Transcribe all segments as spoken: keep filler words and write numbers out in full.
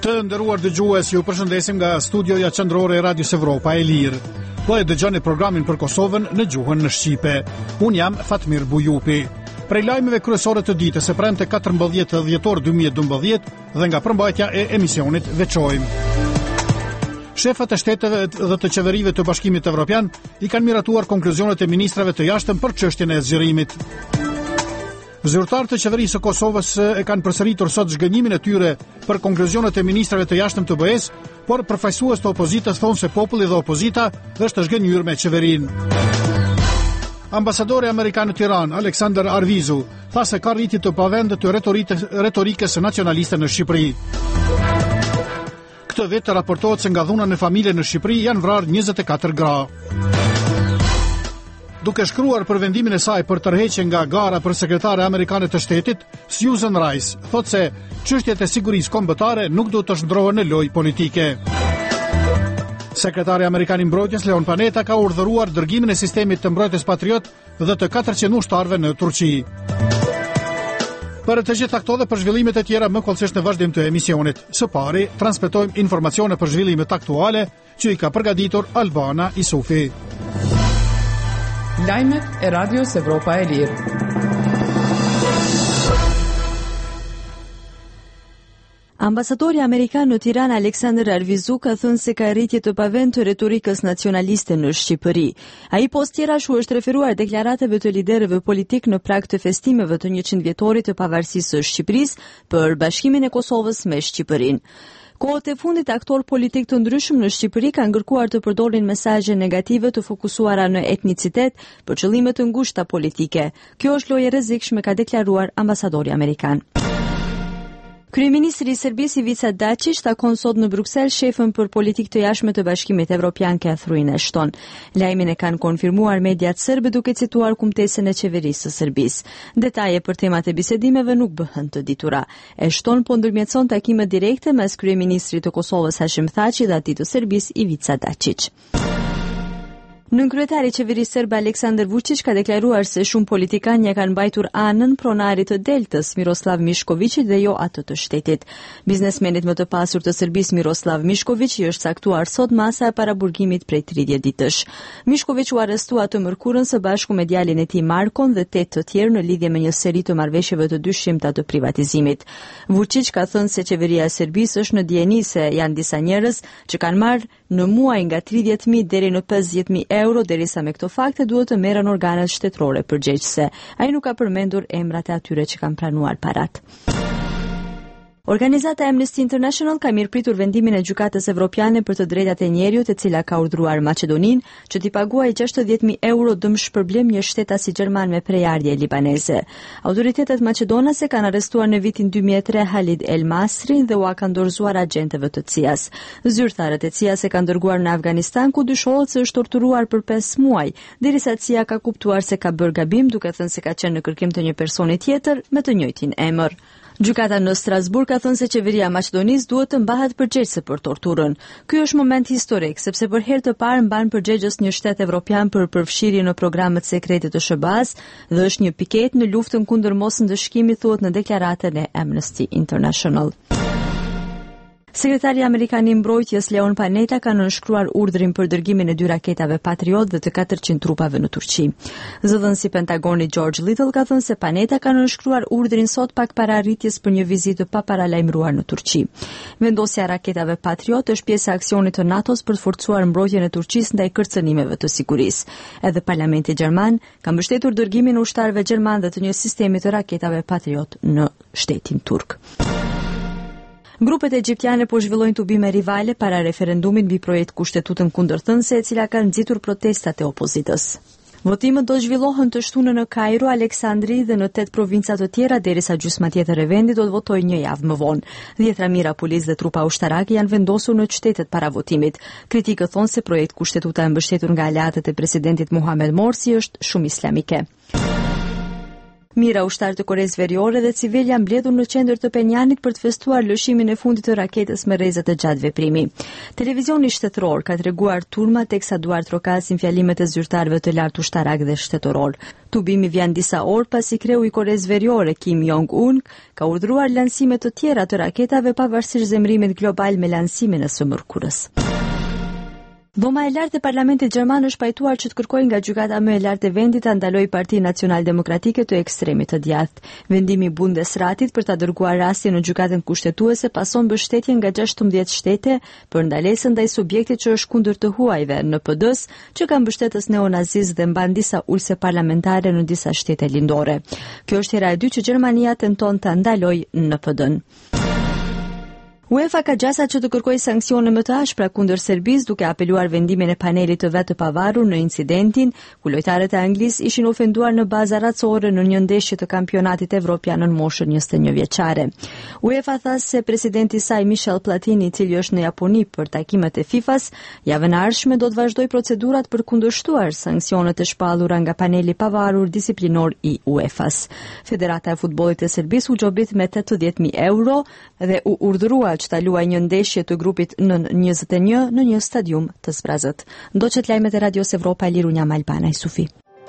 Të nderuar dëgjues, ju përshëndesim nga studioja qendrore e Radios Evropa e Lirë. Po e dëgjoni programin për Kosovën në gjuhën në shqipe. Un jam Fatmir Bujupi. Prej lajmeve kryesore të ditës së premte katërmbëdhjetë dhjetor dy mijë e dymbëdhjetë dhe nga përmbajtja e emisionit veçojmë. Shefat e shteteve dhe të qeverive të Bashkimit Evropian i kanë miratuar konkluzionet e ministrave të jashtëm për çështjen e zgjerimit. Zyrtarët të qeverisë së Kosovës e kanë përsëritur sot zhgënjimin e tyre për konkluzionet e ministrave të jashtëm të B E-s, por përfaqësues të opozitës thonë se populli dhe opozita është zhgënjur me qeverinë. Ambasadori amerikan në Tiranë, Aleksandar Arvizu, tha se ka rritje të pavendë të retorikës nacionaliste në Shqipëri. Këtë vit raportohet se nga dhuna në familje në Shqipëri janë vrarë njëzet e katër gra. Duke shkruar për vendimin e saj për tërheqje nga gara për sekretare amerikane të shtetit, Susan Rice thot se çështjet e sigurisë kombëtare nuk duhet të shndrohen në lojë politike. Sekretari amerikan i mbrojtjes Leon Panetta ka urdhëruar dërgimin e sistemit të mbrojtjes Patriot dhe të katërqind ushtarëve në Turqi. Për të gjitha këto dhe për zhvillimet e tjera më kollësisht në vazhdim të emisionit. Së pari, transmetojmë informacione për zhvillimet aktuale që i ka përgatitur Albana Isufi. Lajmet e Radios Evropa e Lirë. Ambasadori amerikan në Tiranë Aleksandar Arvizu ka thënë se ka rritje të pavend të retorikës nacionaliste në Shqipëri. Ai post tjerashu është referuar deklaratave të liderëve politik në prag të festimeve të njëqind vjetorit të pavarësisë së Shqipërisë për bashkimin e Kosovës me Shqipërinë. Kohët e fundit aktor politik të ndryshëm në Shqipëri kanë kërkuar të përdorin mesazhe negative të fokusuara në etnicitet për qëllime të ngushta politike. Kjo është lojë e rrezikshme, ka deklaruar ambasadori amerikan. Kryeministri i Serbisë Ivica Dačić takon sot në Bruksel shefën për politikë të jashtme të Bashkimit Evropian Catherine Ashton. Lajmin e kanë konfirmuar mediat serbe duke cituar kumtesën e qeverisë së Serbisë. Detaje për temat e bisedimeve nuk bëhen të ditura. Ashton po ndërmjetëson takime direkte mes kryeministrit të Kosovës Hashim Thaçi dhe atij të Serbisë Ivica Dačić. Nënkryetari i qeverisë serbe Aleksandar Vučić ka deklaruar se shumë politikanë ja kanë mbajtur anën pronarit të Deltës Miroslav Miškovićit dhe jo atë të shtetit. Biznesmenit më të pasur të Serbisë Miroslav Mišković i është caktuar sot masa e paraburgimit prej tridhjetë ditësh. Mišković u arrestua të mërkurën së bashku me djalin e tij Markon dhe tetë të tjerë në lidhje me një seri të marrëveshjeve të dyshimta të privatizimit. Vučić ka thënë se qeveria e Serbisë është në dijeni se janë disa njerëz që kanë marrë në muaj nga tridhjetë mijë deri në pesëdhjetë mijë euro, derisa me këto fakte duhet të merren organet shtetërore përgjegjëse. Ai nuk ka përmendur emrat e atyre që kanë pranuar parat. Organizata Amnesty International ka mirëpritur vendimin e Gjykatës Evropiane për të drejtat e njerëzit, e cila ka urdhëruar Maqedoninë që t'i paguajë gjashtëdhjetë mijë euro dëm shpërblim një shtetasit gjerman me prejardhje libaneze. Autoritetet maqedonase kanë arrestuar në vitin dy mijë e tre Halid El Masrin dhe u ka dorëzuar agentëve të C I A-s. Zyrtarët e C I A-s e kanë dërguar në Afganistan, ku dyshohet se është torturuar për pesë muaj, derisa C I A ka kuptuar se ka bërë gabim, duke thënë se ka qenë në kërkim të një personi tjetër me të njëjtin emër. Gjykata në Strasburg ka thënë se qeveria e Maqedonisë duhet të mbahet përgjegjëse për torturën. Ky është moment historik, sepse për herë të parë mban përgjegjës një shtet evropian për përfshirje në programet sekrete të S B A-s dhe është një piket në luftën kundër mosndëshkimit, thuhet në deklaratën e Amnesty International. Sekretari amerikan i mbrojtjes Leon Panetta ka nënshkruar urdhrin për dërgimin e dy raketave Patriot dhe të katërqind trupave në Turqi. Zëdhënësi Pentagonit George Little ka thënë se Panetta ka nënshkruar urdhrin sot pak para arritjes për një vizitë pa paralajmëruar në Turqi. Vendosja e raketave Patriot është pjesë e aksionit të NATO-s për të forcuar mbrojtjen e Turqisë ndaj kërcënimeve të sigurisë. Edhe Parlamenti gjerman ka mbështetur dërgimin e ushtarëve gjerman dhe të një sistemi të raketave Patriot në shtetin turk. Grupet egjiptiane po zhvillojnë tubime rivale para referendumit mbi projekt kushtetutën kundërthënëse, e cila ka nxitur protestat e opozitës. Votimet do zhvillohen të shtunën në Kairo, Aleksandri dhe në tetë provinca të tjera, derisa gjysma tjetër e vendit do të votojë një javë më vonë. Dhjetra mijëra policë dhe trupa ushtarake janë vendosur në qytetet para votimit. Kritikët thonë se projekt kushtetuta e mbështetur nga aleatët e presidentit Mohamed Morsi është shumë islamike. Mira ushtar të Koreas Veriore dhe civil janë mbledhur në qendër të Penjanit për të festuar lëshimin e fundit të raketës me rrezat të gjatë veprimi. Televizioni shtetëror ka treguar turma teksa duart trokasin fjalimet e zyrtarëve të lartë ushtarak dhe shtetëror. Tubimi vjen disa orë pasi kreu i Koreas Veriore Kim Jong-un ka urdhëruar lansime të tjera të raketave pavarësisht zemrimit global me lansimin e së mërkurës. Dhoma e lartë e Parlamentit Gjerman është pajtuar që të kërkojë nga gjykata më e lartë e vendit ta ndalojë Partinë Nacional-Demokratike të ekstremit të djathtë. Vendimi i Bundesratit për ta dërguar rastin në gjykatën kushtetuese pason mbështetje nga gjashtëmbëdhjetë shtete për ndalesën ndaj subjektit që është kundër të huajve N P D-s, që ka mbështetës neonazist dhe mban disa ulse parlamentare në disa shtete lindore. Kjo është hera e dytë që Gjermania tenton ta ndalojë N P D-n. UEFA ka gjasat që të kërkojë sanksione më të ashpra kundër Serbisë duke apeluar vendimin e panelit të vet të pavarur në incidentin ku lojtarët e Anglisë ishin ofenduar në baza racore në një ndeshje të kampionatit evropian në moshën njëzet e një vjeçare. UEFA tha se presidenti i saj Michel Platini, i cili është në Japoni për takimet e FIFA-s, javën e ardhshme do të vazhdojë procedurat për kundërshtuar sanksionet e shpallura nga paneli pavarur disiplinor i UEFA-s. Federata e futbollit e Serbisë u xhobit me tetëdhjetë mijë euro dhe u urdhërua që ta luajë një ndeshje të grupit nën njëzet e një në një stadium të Zbrazët. Ndoqet lajmet e Radios Evropa e Lirë, unë jam Albana Jusufi.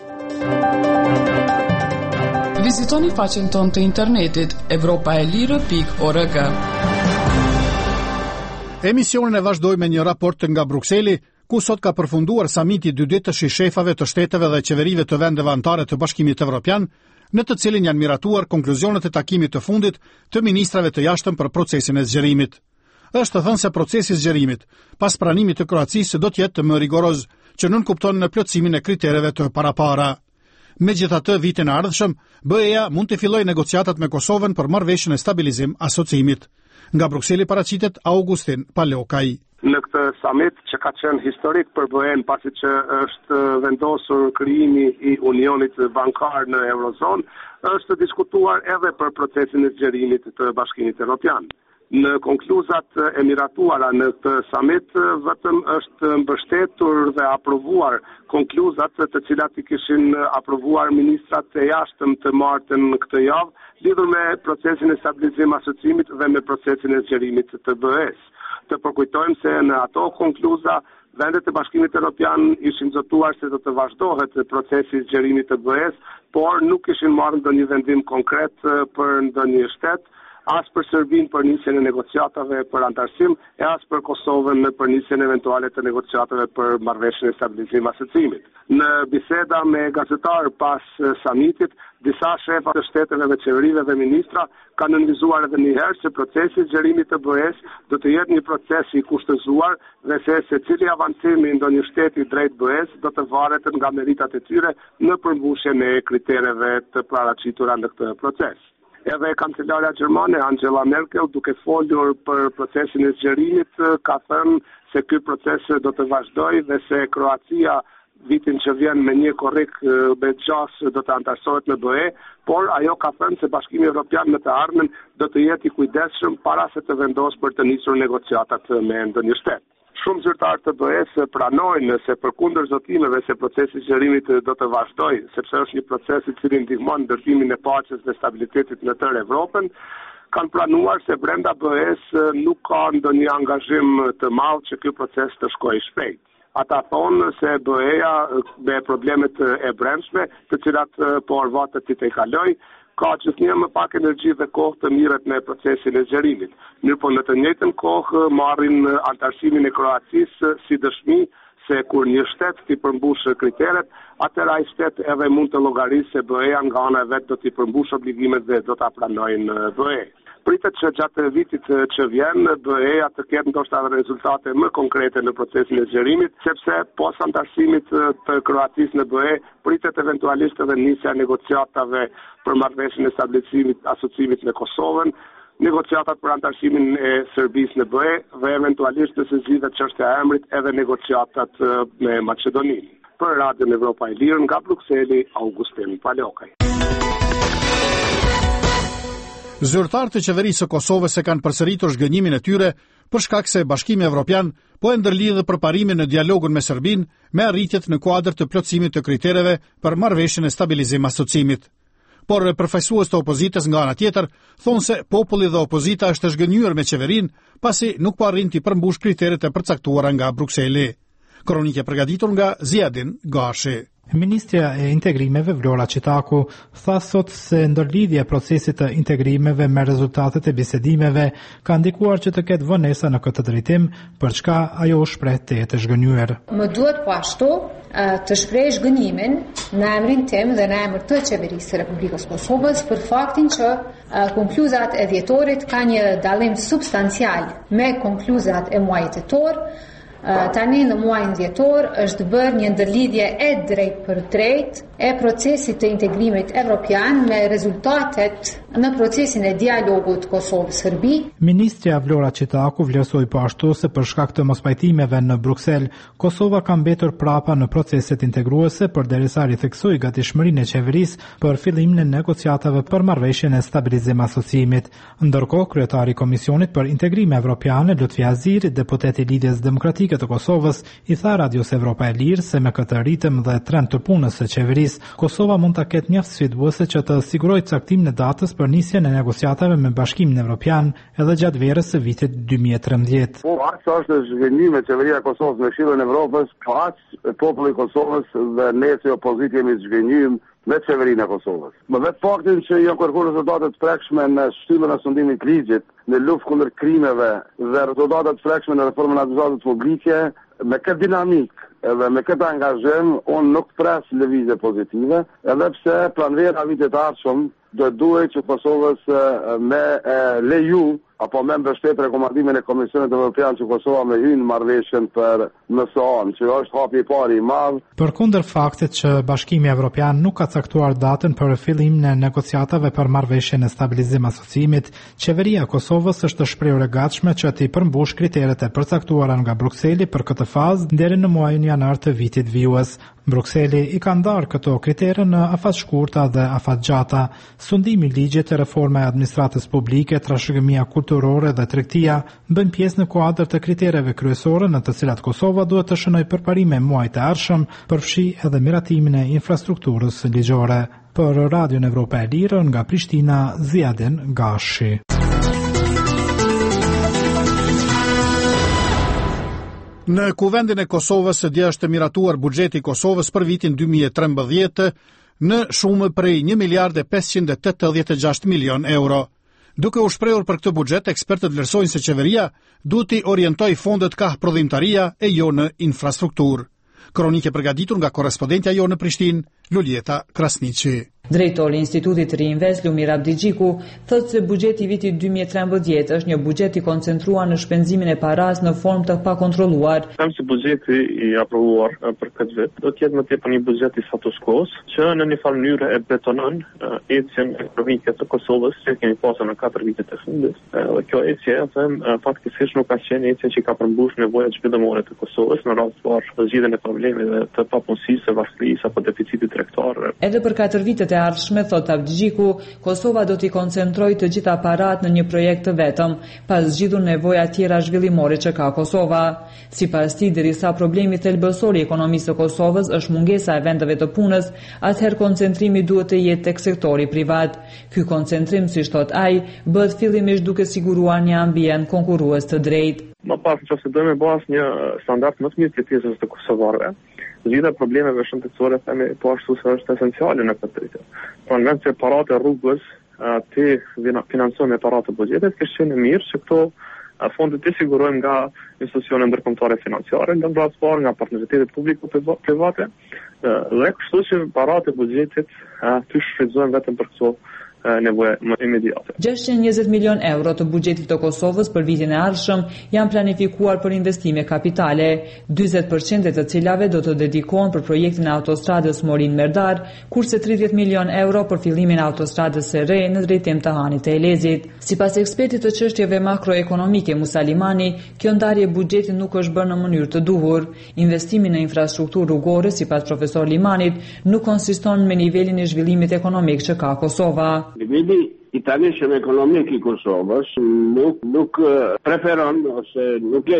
Vizitoni faqen tonë të internetit evropaelire pikë org. Emisionin e vazhdoj me një raport nga Brukseli, ku sot ka përfunduar samiti dy ditësh i shefave të shteteve dhe qeverive të vendeve anëtare të Bashkimit Evropian, në të cilin janë miratuar konkluzionet e takimit të fundit të ministrave të jashtëm për procesin e zgjerimit. Është thënë se procesi i zgjerimit, pas pranimit të Kroacisë, do të jetë më rigoroz, që nënkupton në plotësimin e kritereve të parapara. Megjithatë, vitin e ardhshëm, B E-ja mund të fillojë negociatat me Kosovën për marrëveshjen e stabilizim asociimit. Nga Brukseli paraqitet Augustin Paleokaj. Në këtë summit që ka qenë historik për B E-n pasi që është vendosur krijimi i unionit bankar në Eurozon, është diskutuar edhe për procesin e zgjerimit të Bashkimit Evropian. Në konkluzat e miratuara në këtë summit, vetëm është mbështetur dhe aprovuar konkluzat të cilat i kishin aprovuar ministrat e jashtëm të martën këtë javë, lidhur me procesin e stabilizim asociimit dhe me procesin e zgjerimit të B E-s. Të përkujtojmë se në ato konkluza, vendet e Bashkimit Evropian ishin zotuar se do të vazhdohet procesi i zgjerimit të B E-s, por nuk ishin marrë ndonjë vendim konkret për ndonjë shtet, as për Serbinë për nisjen e negociatave për antarësim, e as për Kosovën për nisjen eventuale të negociatave për marrëveshjen e stabilizim asociimit. Në biseda me gazetarë pas summitit, disa shefa të shteteve dhe qeverive dhe ministra kanë nënvizuar edhe një herë se procesi i zgjerimit të B E-s do të jetë një proces i kushtëzuar dhe se secili avancim i ndonjë shteti drejt B E-s do të varet nga meritat e tyre në përmbushjen e kritereve të paraqitura në këtë proces. Edhe kancelarja gjermane Angela Merkel, duke folur për procesin e zgjerimit, ka thënë se ky proces do të vazhdojë dhe se Kroacia vitin që vjen me një korrik me gjas do të antarësohet në B E, por ajo ka thënë se Bashkimi Evropian në të ardhmen do të jetë i kujdesshëm para se të vendosë për të nisur negociatat me ndonjë shtet. Shumë zyrtarë të B E-s pranojnë se përkundër zotimeve se procesi i zgjerimit do të vazhdojë, sepse është një proces i cili ndihmon ndërtimin e paqes dhe stabilitetit në tërë Evropën, kanë planuar se brenda B E-s nuk ka ndonjë angazhim të madh që ky proces të shkojë shpejt. Ata thonë se B E-ja me problemet e brendshme, të cilat po arvatet të i kaloj, ka gjithnjë më pak energji dhe kohë të mirët me procesin e zgjerimit. Mirë po në të njëjtën kohë marrin antarësimin e Kroacisë si dëshmi se kur një shtet t'i përmbush kriteret, atëra ai shtet edhe mund të llogarisë se B E-ja nga ana e vet do t'i përmbush obligimet dhe do ta pranojnë B E. Pritet që gjatë vitit që vjen, B E-ja të ketë ndoshta rezultate më konkrete në procesin e zgjerimit, sepse pas antarësimit të Kroacisë në B E, pritet eventualisht edhe nisja e negociatave për marrëveshjen e stabilizimit asociimit me Kosovën, negociatat për antarësimin e Serbisë në B E dhe eventualisht nëse zgjidhet çështja e emrit edhe negociatat me Maqedoninë. Për Radion Evropa e Lirë nga Brukseli, Augustin Paleokaj. Zyrtarët e qeverisë së Kosovës e kanë përsëritur zhgënjimin e tyre për shkak se Bashkimi Evropian po e ndërlidh përparimin në dialogun me Serbinë me arritjet në kuadër të plotësimit të kritereve për marrëveshjen e stabilizim asociimit. Por përfaqësues të opozitës nga ana tjetër, thonë se populli dhe opozita është zhgënjur me qeverinë, pasi nuk po arrin të përmbush kriteret e përcaktuara nga Brukseli. Kronikë e përgatitur nga Ziadin Gashi. Ministrja e Integrimeve Vlora Qitaku tha sot se ndërlidhja e procesit të integrimeve me rezultatet e bisedimeve ka ndikuar që të ketë vonesa në këtë drejtim, për çka ajo shpreh të jetë zhgënjur. Më duhet po ashtu të shpreh zhgënjimin në emrin tim dhe në emër të qeverisë së Republikës Kosovës për faktin që konkluzat e dhjetorit ka një dallim substancial me konkluzat e muajit tetor. Tani në muajin dhjetor është bërë një ndërlidhje e drejt për drejt e procesit të integrimit evropian me rezultatet në procesin e dialogut Kosovë-Serbi. Ministrja Vlora Qitaku vlerësoi po ashtu se për shkak të mospajtimeve në Bruksel, Kosova ka mbetur prapa në proceset integruese përderisa ritheksoi gatishmërinë e qeverisë për fillimin e negociatave për marrëveshjen e stabilizim asociimit. Ndërkohë, kryetari i Komisionit për Integrim Evropian, Lutfi Aziri, deputeti i Lidhjes Demokratike të Kosovës, i tha Radios Evropa e Lirë se me këtë ritëm dhe trend të punës së qeverisë, Kosova mund ta ketë mjaft sfiduese që të sigurojë caktimin e datës për nisjen e negociatave me Bashkimin Evropian edhe gjatë verës së vitit dy mijë e trembëdhjetë. Po, aq është zhgënjim me qeveria e Kosovës në Këshillin e Evropës, aq populli i Kosovës dhe ne si opozitë jemi zhgënjim me qeverinë e Kosovës. Më vetë faktin që janë kërkuar rezultate të prekshme në shtyllën e sundimit ligjit, në luftë kundër krimeve dhe rezultate të prekshme në reformën e administratës publike, me këtë dinamikë edhe me këtë angazhim, unë nuk pres lëvizje pozitive, edhe pse pranvera vitit ardhshëm do duhet që Kosovës me e, leju apo me mbështet rekomandimin e Komisionit Evropian që Kosova me hynë marrëveshjen për M S A-n, që është hapi i parë i madh. Përkundër faktit që Bashkimi Evropian nuk ka caktuar datën për fillimin e negociatave për marrëveshjen e stabilizim asociimit, qeveria e Kosovës është shprehur e gatshme që të përmbush kriteret e përcaktuara nga Brukseli për këtë fazë deri në muajin janar të vitit vijues. Brukseli i ka ndarë këto kritere në afat shkurta dhe afat gjata. Sundimi i ligjit të reformës e administratës publike, trashëgimia kulturore dhe tregtia bën pjesë në kuadër të kritereve kryesore në të cilat Kosova duhet të shënojë përparime muajit të ardhshëm, përfshi edhe miratimin e infrastrukturës ligjore. Për Radion Evropa e Lirë nga Prishtina, Ziadin Gashi. Në kuvendin e Kosovës dje është miratuar buxheti i Kosovës për vitin dy mijë e trembëdhjetë në shumë prej një miliard e pesëqind e tetëdhjetë e gjashtë milion euro. Duke u shprehur për këtë buxhet, ekspertët vlerësojnë se qeveria duhet të orientojë fondet ka prodhimtaria e jo në infrastrukturë. Kronikë e përgatitur nga korrespondentja jo në Prishtinë, Luljeta Krasniqi. Drejtori i Institutit Reinvest Lumir Abdigjiku thotë se buxheti i vitit dy mijë e trembëdhjetë është një buxhet i koncentruar në shpenzimin e paras në formë të pakontrolluar. Them se buxheti i aprovuar për këtë vit do të jetë më tepër një buxhet i status quo-s, që në një farë mënyrë e betonon ecjen ekonomike të Kosovës që kemi pasur në katër vitet e fundit. Dhe kjo ecje, them, faktikisht nuk ka qenë ecje që ka përmbush nevojat zhvillimore të Kosovës në rast të zgjidhjen e problemeve të papunësisë, së varfërisë apo deficitit tregtar. Edhe për katër vitet e ardhshme, thot Abdigjiku, Kosova do t'i koncentrojë të gjitha parat në një projekt të vetëm, pas zgjidhur nevoja tjera zhvillimore që ka Kosova. Sipas tij, derisa problemi thelbësor i ekonomisë së Kosovës është mungesa e vendeve të punës, atëherë koncentrimi duhet të jetë tek sektori privat. Ky koncentrim, siç thot ai, bëhet fillimisht duke siguruar një ambient konkurrues të drejtë. Më pas, nëse do të bëj një standard më të mirë të pjesës të kosovarëve, zgjidhja e problemeve shëndetësore themi po ashtu se është esenciale në këtë drejtë. Pra në vend se paratë rrugës të financojnë me paratë të buxhetit, kështë qenë mirë që këto fondet të sigurojnë nga institucione ndërkombëtare financiare, nga rast parë nga partneritetet publiko-private, dhe kështu që paratë e buxhetit të shfrytëzohen vetëm për këto nevoja më imediate. gjashtëqind e njëzet milion euro të buxhetit të Kosovës për vitin e ardhshëm janë planifikuar për investime kapitale, dyzet përqind e të cilave do të dedikohen për projektin e autostradës Morin-Merdar, kurse tridhjetë milion euro për fillimin e autostradës së re në drejtim të Hanit të Elezit. Sipas ekspertit të çështjeve makroekonomike Musa Limani, kjo ndarje buxheti nuk është bërë në mënyrë të duhur. Investimi në infrastrukturë rrugore, sipas profesor Limanit, nuk konsiston me nivelin e zhvillimit ekonomik që ka Kosova. Niveli i tanishëm ekonomik i Kosovës nuk, nuk preferon ose nuk lejon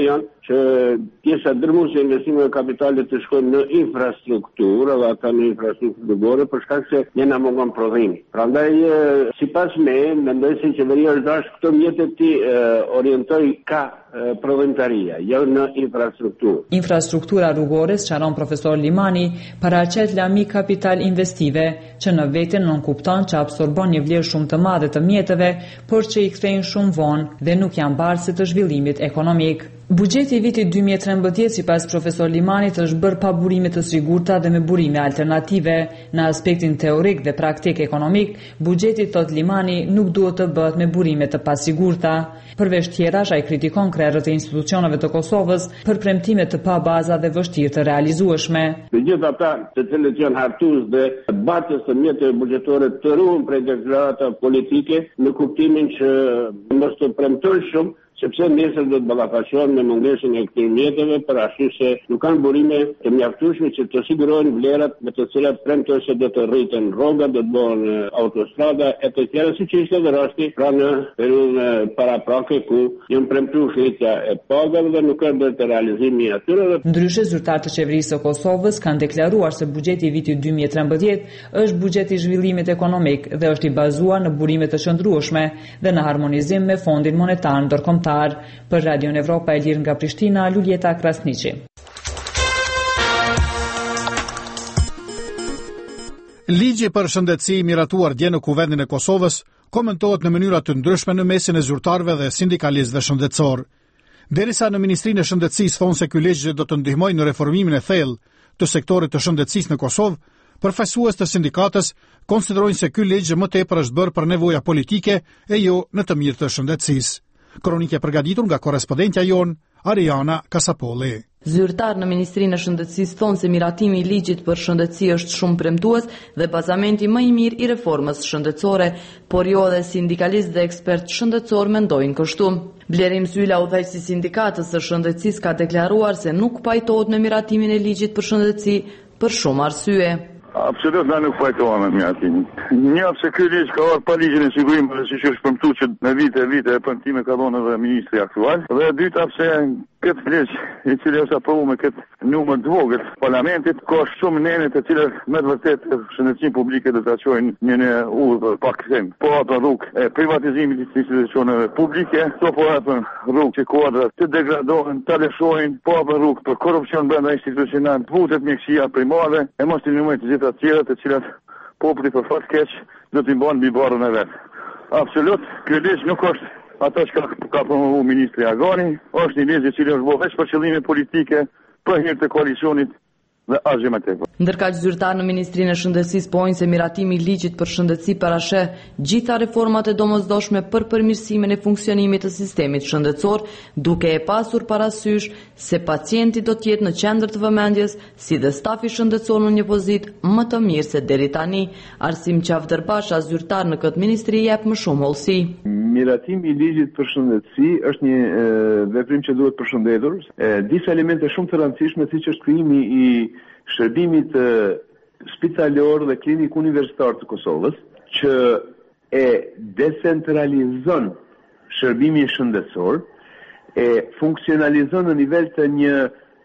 që pjesa dërmuese e investimeve kapitale të shkojnë në infrastrukturë, dhe ata në infrastrukturë dërgore, për shkak se ne na mungon prodhimi. Prandaj, sipas me, mendoj se qeveria është dashur këto mjete të orientoj ka prodhimtaria, jo në infrastrukturë. Infrastruktura rrugore, sqaron profesor Limani, paraqet lami kapital investive, që në veten nuk kupton që absorbon një vlerë shumë të madhe të mjeteve, por që i kthejnë shumë vonë dhe nuk janë barse të zhvillimit ekonomik. Buxheti i vitit dy mijë e trembëdhjetë sipas profesor Limanit është bërë pa burime të sigurta dhe me burime alternative. Në aspektin teorik dhe praktik ekonomik, buxheti, thot Limani, nuk duhet të bëhet me burime të pasigurta. Përveç tjerash, ai kritikon krerët e institucioneve të Kosovës për premtime të pa baza dhe vështirë të realizueshme. Të gjithë ata të cilët janë hartues dhe batës të mjeteve buxhetore të ruhen prej deklarata politike në kuptimin që mos të premtojnë shumë, sepse nesër do të ballafaqohen me mungesën e këtyre mjeteve për arsye se nuk kanë burime të mjaftueshme që të sigurojnë vlerat me të cilat premtojnë se do të rriten rrogat, do të bëhen autostrada e të tjera, siç ishte edhe rasti pra në periudhën paraprake ku janë premtuar rritja e pagave dhe nuk ka bërë të realizimi i atyre. Ndryshe, zyrtarët të qeverisë së Kosovës kanë deklaruar se buxheti i vitit dy mijë e trembëdhjetë është buxhet i zhvillimit ekonomik dhe është i bazuar në burime të qëndrueshme dhe në harmonizim me Fondin Monetar Ndërkombëtar. Për Radion Evropa e Lirë nga Prishtina, Luljeta Krasniqi. Ligji për shëndetësi i miratuar dje në Kuvendin e Kosovës komentohet në mënyra të ndryshme në mesin e zyrtarëve dhe sindikalistëve shëndetësor. Derisa në Ministrinë e Shëndetësisë thonë se ky ligj do të ndihmojë në reformimin e thellë të sektorit të shëndetësisë në Kosovë, përfaqësues të sindikatës konsiderojnë se ky ligj më tepër është bërë për nevoja politike e jo në të mirë të shëndetësisë. Kronikë e përgatitur nga korrespondentja jon Ariana Kasapolli. Zyrtar në Ministrinë e Shëndetësisë thonë se miratimi i ligjit për shëndetësi është shumë premtues dhe bazamenti më i mirë i reformës shëndetësore, por jo edhe sindikalistë dhe ekspertë shëndetësor mendojnë kështu. Blerim Syla, udhëheqësi i sindikatës së shëndetësisë, ka deklaruar se nuk pajtohet me miratimin e ligjit për shëndetësi për shumë arsye. Absolut na nuk pajtohem me miratimin. Një pse ky ligj ka ardhur pa ligjin e sigurimit dhe siç është premtuar që në vite e vite e premtime ka dhënë edhe ministri aktual. Dhe e dyta pse këtë ligj i cili është aprovuar me këtë numër të vogël parlamentit ka shumë nene të cilët me të vërtetë shëndetësinë publike do ta çojnë në një udhë pa kthim. Po ato rrugë e privatizimit të institucioneve publike, to po ato rrugë që kuadrat të degradohen, të lëshojnë, po ato rrugë për korrupsion brenda institucional, vutet mjekësia primare, e mos të numëroj të gjitha të tjera të cilat populli për fat keq do t'i bëjnë mbi barrën e vet. Absolut, ky ligj nuk është ato që ka, ka promovuar ministri Agani, është një ligj i cili është bërë vetëm për qëllime politike, për hir të koalicionit dhe asgjë më tepër. Ndërkaq zyrtar në Ministrinë e Shëndetësisë pojnë se miratimi i ligjit për shëndetësi parasheh gjitha reformat e domosdoshme për përmirësimin e funksionimit të sistemit shëndetësor, duke e pasur parasysh se pacienti do të jetë në qendër të vëmendjes, si dhe stafi shëndetësor në një pozitë më të mirë se deri tani. Arsim Qavdërbasha, zyrtar në këtë ministri, jep më shumë hollësi. Miratimi i ligjit për shëndetësi është një e, veprim që duhet përshëndetur. E, disa elemente shumë të rëndësishme, siç është krijimi i shërbimit spitalor dhe klinik universitar të Kosovës, që e decentralizon shërbimin shëndetësor, e funksionalizon në nivel të një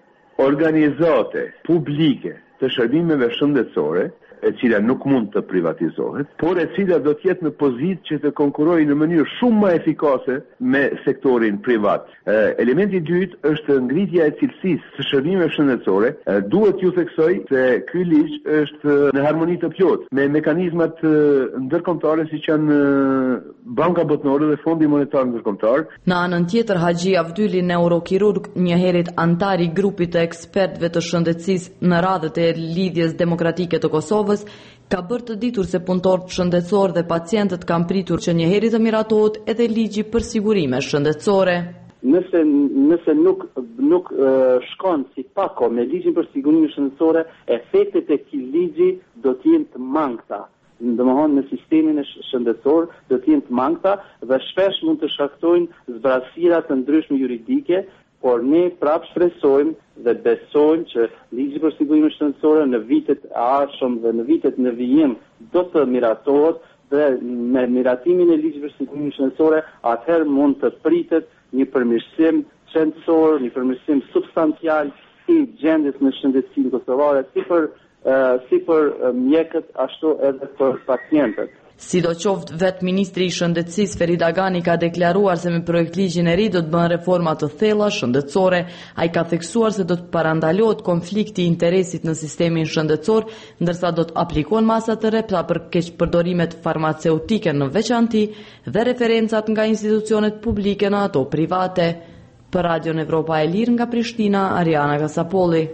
organizate publike të shërbimeve shëndetësore, e cila nuk mund të privatizohet, por e cila do të jetë në pozitë që të konkurojë në mënyrë shumë më efikase me sektorin privat. E, elementi i dytë është ngritja e cilësisë së shërbimeve shëndetësore. E, duhet ju theksoj se ky ligj është në harmoni të plotë me mekanizmat ndërkombëtare siç janë Banka Botërore dhe Fondi Monetar Ndërkombëtar. Në anën tjetër, Haxhi Avdyli, neurokirurg, një herët antar i grupit të ekspertëve të shëndetësisë në radhët e Lidhjes Demokratike të Kosovës, ka bërë të ditur se punëtorët shëndetësor dhe pacientët kanë pritur që një herë të miratohet edhe ligji për sigurime shëndetësore. Nëse nëse nuk nuk uh, shkon si pako me ligjin për sigurime shëndetësore, efektet e këtij ligji do të jenë të mangëta. Domthonë në sistemin e shëndetësor do të jenë të mangëta dhe shpesh mund të shkaktojnë zbrazësira të ndryshme juridike, por ne prap shpresojmë dhe besojmë që ligji për sigurimin shëndetësor në vitet e ardhshëm dhe në vitet në vijim do të miratohet dhe me miratimin e ligjit për sigurimin shëndetësor atëherë mund të pritet një përmirësim qendror, një përmirësim substancial i gjendjes në shëndetësinë kosovare, si për uh, si për uh, mjekët, ashtu edhe për pacientët. Sidoqoftë, vetë Ministri i Shëndetësisë Ferit Agani ka deklaruar se me projekt ligjin e ri do të bën reforma të thella shëndetësore. Ai ka theksuar se do të parandalohet konflikti i interesit në sistemin shëndetësor, ndërsa do të aplikohen masa të reja për keqpërdorimet farmaceutike në veçanti dhe referencat nga institucionet publike në ato private. Për Radion Evropa e Lirë nga Prishtina, Ariana Kasapolli.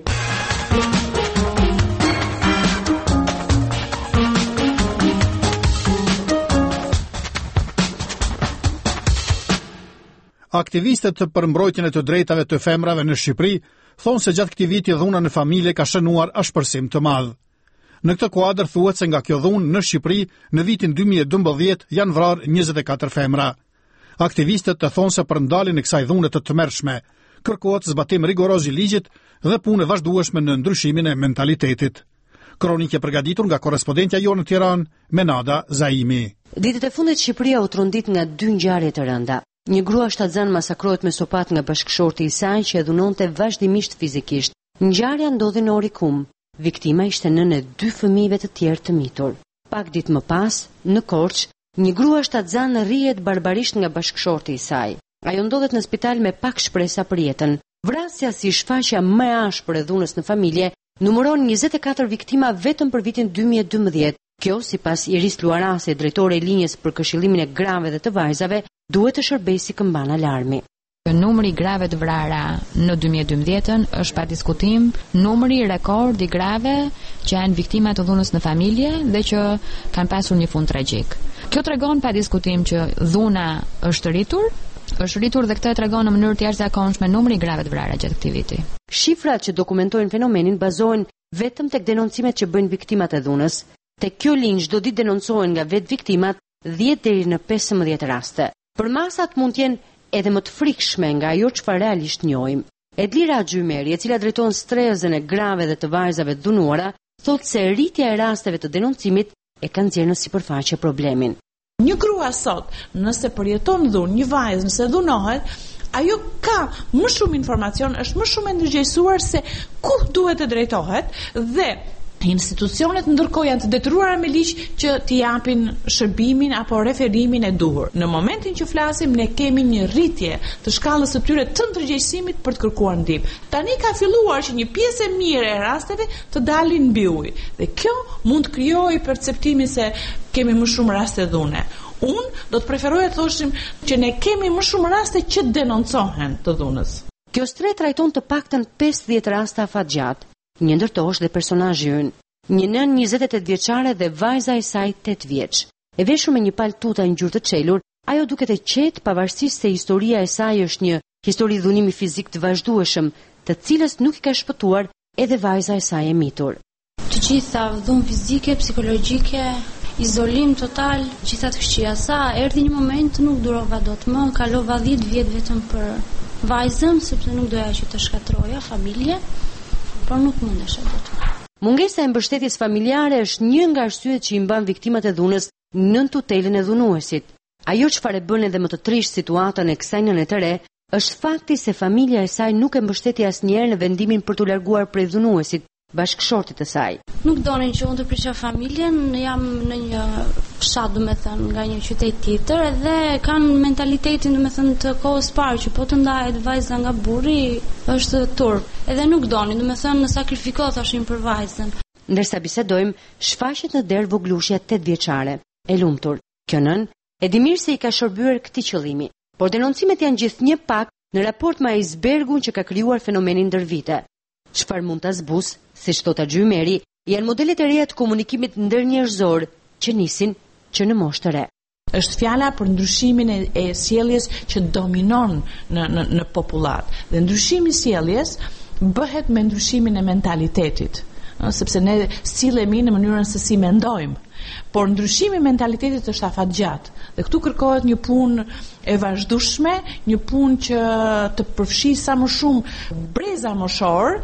Aktivistët për mbrojtjen e të drejtave të femrave në Shqipëri thonë se gjatë këtij viti dhuna në familje ka shënuar ashpërsim të madh. Në këtë kuadër thuhet se nga kjo dhunë në Shqipëri në vitin dy mijë e dymbëdhjetë janë vrarë njëzet e katër femra. Aktivistët të thonë se për ndaljen e kësaj dhune të tmerrshme kërkohet zbatim rigoroz i ligjit dhe punë vazhdueshme në ndryshimin e mentalitetit. Kronikë e përgatitur nga korrespondentja jonë në Tiranë, Menada Zaimi. Ditët e fundit Shqipëria u trondit nga dy ngjarje të rënda. Një grua shtatzan masakrohet me sopat nga bashkëshorti i saj që e dhunonte vazhdimisht fizikisht. Ngjarja ndodhi në Orikum. Viktima ishte nënë e dy fëmijëve të tjerë të mitur. Pak ditë më pas, në Korçë, një grua shtatzan rrihet barbarisht nga bashkëshorti i saj. Ajo ndodhet në spital me pak shpresa për jetën. Vrasja si shfaqja më e ashpër e dhunës në familje numëron njëzet e katër viktima vetëm për vitin dy mijë e dymbëdhjetë. Kjo, sipas Iris Luarase, drejtore e linjës për këshillimin e grave dhe të vajzave, duhet të shërbejë si këmban alarmi. Numri i grave të vrara në dy mijë e dymbëdhjetën është pa diskutim numri rekord i grave që janë viktima të dhunës në familje dhe që kanë pasur një fund tragjik. Kjo tregon pa diskutim që dhuna është rritur, është rritur dhe këtë e tregon në mënyrë të jashtëzakonshme numri i grave të vrara gjatë këtij viti. Shifrat që dokumentojnë fenomenin bazohen vetëm tek denoncimet që bëjnë viktimat e dhunës. Tek kjo linjë çdo ditë denoncohen nga vetë viktimat dhjetë deri në pesëmbëdhjetë raste. Për masat mund të jenë edhe më të frikshme nga ajo çfarë realisht njohim. Edlira Gjymeri, e cila drejton strezën e grave dhe të vajzave të dhunuara, thotë se rritja e rasteve të denoncimit e ka nxjerrë në sipërfaqe problemin. Një grua sot, nëse përjeton dhunë, një vajzë nëse dhunohet, ajo ka më shumë informacion, është më shumë e ndërgjegjësuar se ku duhet të drejtohet dhe institucionet ndërkohë janë të detyruara me ligj që t'i japin shërbimin apo referimin e duhur. Në momentin që flasim, ne kemi një rritje të shkallës së tyre të ndërgjegjësimit për të kërkuar ndihmë. Tani ka filluar që një pjesë e mirë e rasteve të dalin mbi ujë dhe kjo mund të krijojë perceptimin se kemi më shumë raste dhune. Unë do të preferoja të thoshim që ne kemi më shumë raste që denoncohen të dhunës. Kjo stre trajton të paktën pesëdhjetë raste afatgjat. Një ndërto është dhe personazhi ynë, një nën njëzet e tetë vjeçare dhe vajza e saj tetë vjeç. E veshur me një paltuta ngjyrë të çelur, ajo duket e qetë pavarësisht se historia e saj është një histori dhunimi fizik të vazhdueshëm, të cilës nuk i ka shpëtuar edhe vajza e saj e mitur. Të gjitha dhunë fizike, psikologjike, izolim total, gjitha të këqija. Sa erdhi një moment nuk durova dot më, kalova dhjetë vjet vetëm për vajzën, sepse nuk doja që të shkatroja familje. Por nuk mundesha dot. Mungesa e mbështetjes familjare është një nga arsyet që i mban viktimat e dhunës nën tutelën e dhunuesit. Ajo çfarë bën edhe më të trisht situatën e kësaj nëne të re është fakti se familja e saj nuk e mbështeti asnjëherë në vendimin për t'u larguar prej dhunuesit, bashkëshortit të saj. Nuk donin që unë të prisha familjen, jam në një fshat, do të thënë, nga një qytet tjetër dhe kanë mentalitetin, do të thënë, të kohës parë që po të ndahet vajza nga burri është turp. Edhe nuk donin, do të thënë, në sakrifiko thashin për vajzën. Ndërsa bisedojmë, shfaqet në derë voglushja tetë vjeçare, e lumtur. Kjo nën e di mirë se i ka shërbyer këtij qëllimi, por denoncimet janë gjithnjë pak në raport me icebergun që ka krijuar fenomenin ndër vite. Çfarë mund ta zbus, siç thotë Gjymeri, janë modelet e reja të komunikimit ndërnjerëzor që nisin që në moshë të re. Është fjala për ndryshimin e, e sjelljes që dominon në në, në popullat. Dhe ndryshimi i sjelljes bëhet me ndryshimin e mentalitetit, sepse ne sillemi në mënyrën se si mendojmë. Por ndryshimi i mentalitetit është afatgjat. Dhe këtu kërkohet një punë e vazhdueshme, një punë që të përfshijë sa më shumë breza moshor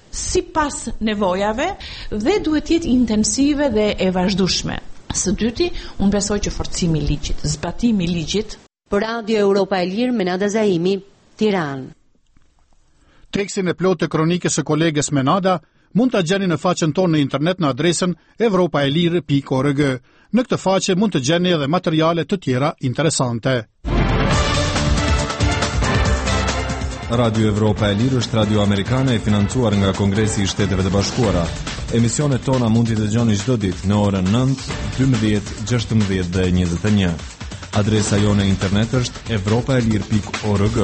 sipas nevojave dhe duhet të jetë intensive dhe e vazhdueshme. Së dyti, unë besoj që forcimi i ligjit, zbatimi i ligjit. Për Radio Europa e Lirë, Menada Zaimi, Tiranë. Tekstin e plotë të kronikës së kolegës Menada mund ta gjeni në faqen tonë në internet në adresën evropaelir pikë org. Në këtë faqe mund të gjeni edhe materiale të tjera interesante. Radio Evropa e Lirë është radio amerikane e financuar nga Kongresi i Shteteve të Bashkuara. Emisionet tona mund t'i dëgjoni çdo ditë në orën nëntë, dymbëdhjetë, gjashtëmbëdhjetë dhe njëzet e një. Adresa jone internet është evropaelir pikë org.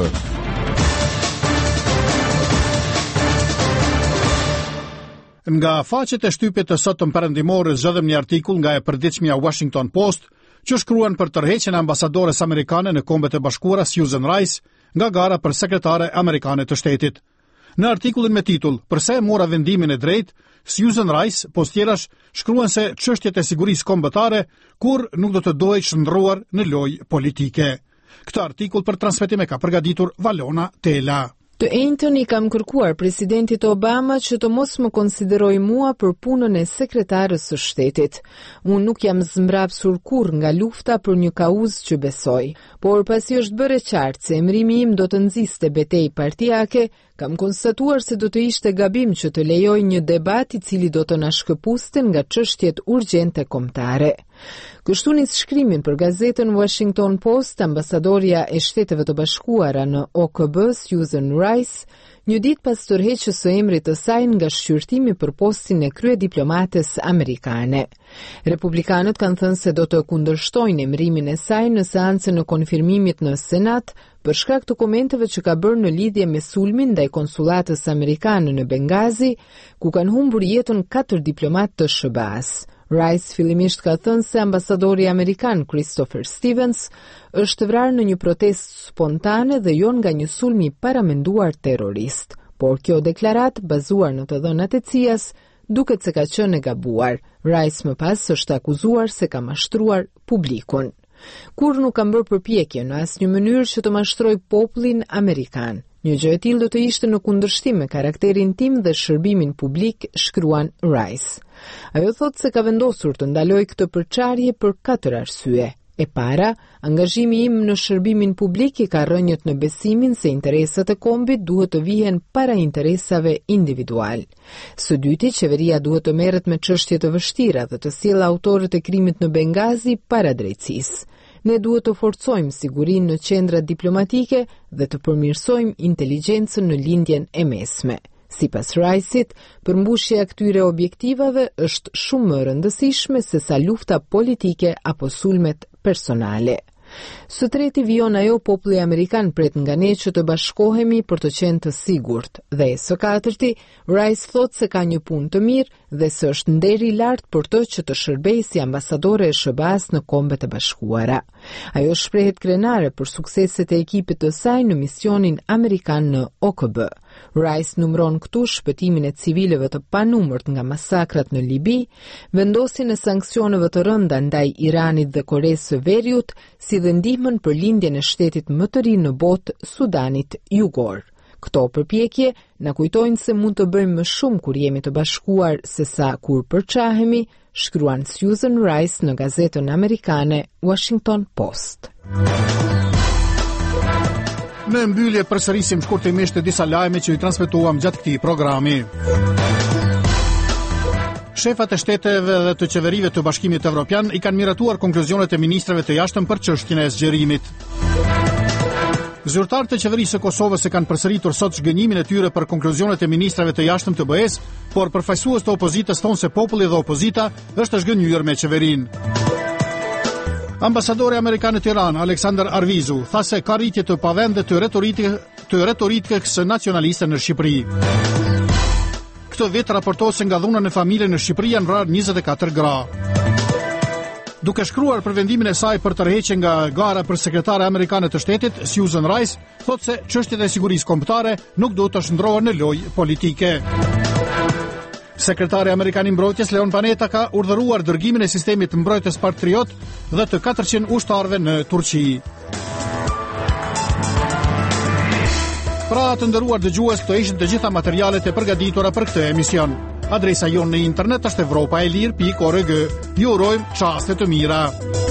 Nga faqet e shtypit të sotëm perëndimore zgjedhëm një artikull nga e përditshmja Washington Post, që shkruan për tërheqjen e ambasadores amerikane në Kombet e Bashkuara Susan Rice nga gara për sekretare amerikane të shtetit. Në artikullin me titull "Pse e mora vendimin e drejtë", Susan Rice, post tjerash, shkruan se çështjet e sigurisë kombëtare kur nuk do të dohej shndruar në lojë politike. Këtë artikull për transmetim e ka përgatitur Valona Tela. Të njëjtën i kam kërkuar presidentit Obama që të mos më konsideroj mua për punën e sekretarës së shtetit. Unë nuk jam zmbrapsur kurrë nga lufta për një kauzë që besoj, por pasi është bërë qartë se emrimi im do të nxiste betejë partijake, kam konstatuar se do të ishte gabim që të lejoj një debat i cili do të na shkëpuste nga çështjet urgjente kombëtare. Kështu nis shkrimin për gazetën Washington Post ambasadorja e Shteteve të Bashkuara në O K B Susan Rice, një ditë pas tërheqjes së emrit të saj nga shqyrtimi për postin e kryediplomates amerikane. Republikanët kanë thënë se do të kundërshtojnë emrimin e saj në seancën e konfirmimit në Senat për shkak të komenteve që ka bërë në lidhje me sulmin ndaj konsulatës amerikane në Bengazi, ku kanë humbur jetën katër diplomatë të S B A-s. Rice fillimisht ka thënë se ambasadori amerikan Christopher Stevens është vrarë në një protestë spontane dhe jo nga një sulm i paramenduar terrorist, por kjo deklaratë bazuar në të dhënat e C I A-s duket se ka qenë e gabuar. Rice më pas është akuzuar se ka mashtruar publikun. Kur nuk kam bërë përpjekje në asnjë mënyrë që të mashtroj popullin amerikan. Një gjë e tillë do të ishte në kundërshtim me karakterin tim dhe shërbimin publik, shkruan Rice. Ajo thotë se ka vendosur të ndaloj këtë përçarje për katër arsye. E para, angazhimi im në shërbimin publik i ka rënjët në besimin se interesat e kombit duhet të vihen para interesave individual. Së dyti, qeveria duhet të merret me çështje të vështira dhe të sjellë autorët e krimit në Bengazi para drejtësisë. Ne duhet të forcojmë sigurinë në qendrat diplomatike dhe të përmirësojmë inteligjencën në lindjen e mesme. Sipas Rice-it, përmbushja e këtyre objektivave është shumë më rëndësishme se sa lufta politike apo sulmet personale. Së treti vijon ajo populli amerikan pret nga ne që të bashkohemi për të qenë të sigurt, dhe së katërti, Rice thotë se ka një punë të mirë dhe se është nderi i lartë për të që të shërbejë si ambasadore e S B A-s në Kombet e Bashkuara. Ajo shprehet krenare për sukseset e ekipit të saj në misionin amerikan në O K B. Rice numëron këtu shpëtimin e civilëve të panumërt nga masakrat në Libi, vendosjen e sanksioneve të rënda ndaj Iranit dhe Koresë së Veriut, si dhe ndihmën për lindjen e shtetit më të ri në botë, Sudanit Jugor. Këto përpjekje na kujtojnë se mund të bëjmë më shumë kur jemi të bashkuar se sa kur përçahemi, shkruan Susan Rice në gazetën amerikane Washington Post. Në mbyllje përsërisim shkurtimisht disa lajme që i transmetuam gjatë këtij programi. Shefat e shteteve dhe të qeverive të Bashkimit Evropian i kanë miratuar konkluzionet e ministrave të jashtëm për çështjen e zgjerimit. Zyrtarët e qeverisë së Kosovës e kanë përsëritur sot zhgënjimin e tyre për konkluzionet e ministrave të jashtëm të B E S, por përfaqësues të opozitës thonë se populli dhe opozita është zhgënjur me qeverinë. Ambasadori amerikan në Tiranë, Alexander Arvizu, tha se ka rritje të pavende të retorikë të retorikës nacionaliste në Shqipëri. Këtë vit raportohet se nga dhuna në familje në Shqipëri janë vrarë njëzet e katër gra. Duke shkruar për vendimin e saj për tërheqje nga gara për sekretare amerikane të shtetit, Susan Rice thotë se çështjet e sigurisë kombëtare nuk duhet të shndrohen në lojë politike. Sekretari amerikan i mbrojtjes Leon Panetta ka urdhëruar dërgimin e sistemit mbrojtjes Patriot dhe të katërqind ushtarëve në Turqi. Pra të nderuar dëgjues, këto ishin të gjitha materialet e përgatitura për këtë emision. Adresa jonë në internet është evropaelir pikë org. Ju urojmë çaste të mira.